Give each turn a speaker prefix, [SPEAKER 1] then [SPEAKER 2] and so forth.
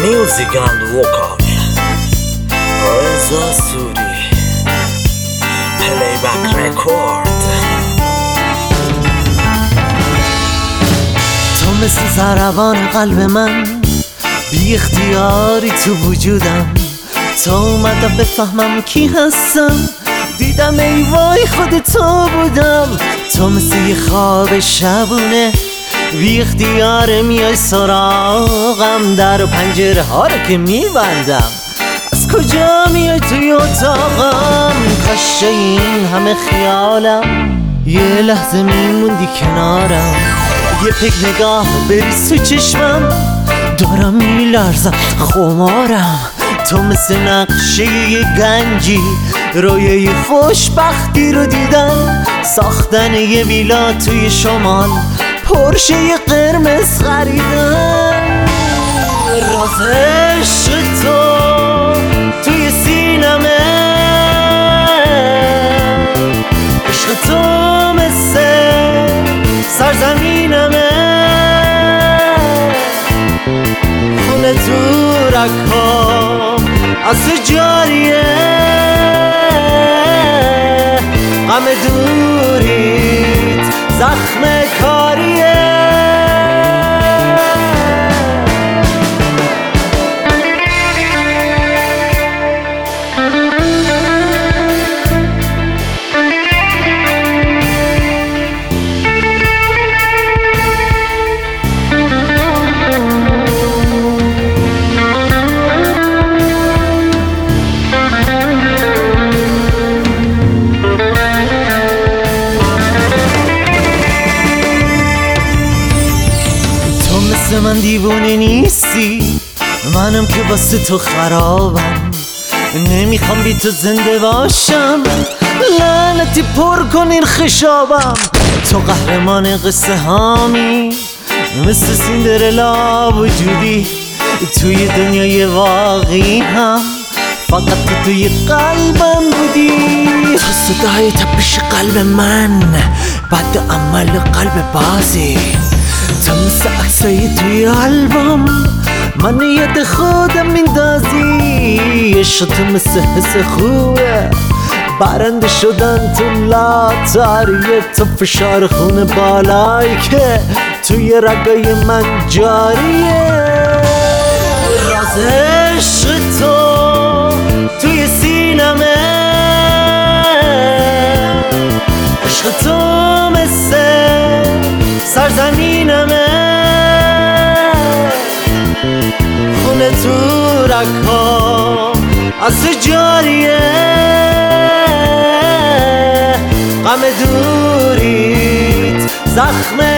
[SPEAKER 1] Music and vocal رضا سوری پلیبک رکورد.
[SPEAKER 2] تو مثل ضربان قلب من بی اختیاری تو وجودم. تا اومدم بفهمم کی هستم، دیدم ای وای خود تو بودم. تو مثل یه خواب شبونه بی اختیار میای سراغم. در و پنجره ها رو که میبندم، از کجا میای توی اتاقم؟ کاش این همه خیالم یه لحظه میموندی کنارم. یه پک نگاه بریز تو چشمم، دارم میلرزم خمارم. تو مثل نقشه یه گنجی، رویای خوشبختی رو دیدم. ساختن یه ویلا توی شمال، پرشه یه قرمز خریدم. راز عشق تو توی سینمه، عشق تو مثل سرزمینمه. خونه تو رکام از جاریه، غم دوریت زخم کاریه. من دیوونه نیستی، منم که واسه تو خرابم. نمیخوام بی تو زنده باشم، لعنتی پر کن این خشابم. تو قهرمان قصه هامی، مثل سیندرلا وجودی توی دنیای واقعی هم. فقط تو توی قلبم بودی. تو صدای تپش قلب من، بعد عمل قلب بازی. تو مثل عکسایی توی آلبوم، من یاد خودم میندازی. عشق تو مثل حس خوبه، برنده شدن تو لاتاریه. تو فشار خون بالایی که توی رگای من جاریه. راز عشق تو توی سینمه، عشق تو مثل سرزمینمه. خونه تو رکام از جاریه، غم دوریت زخم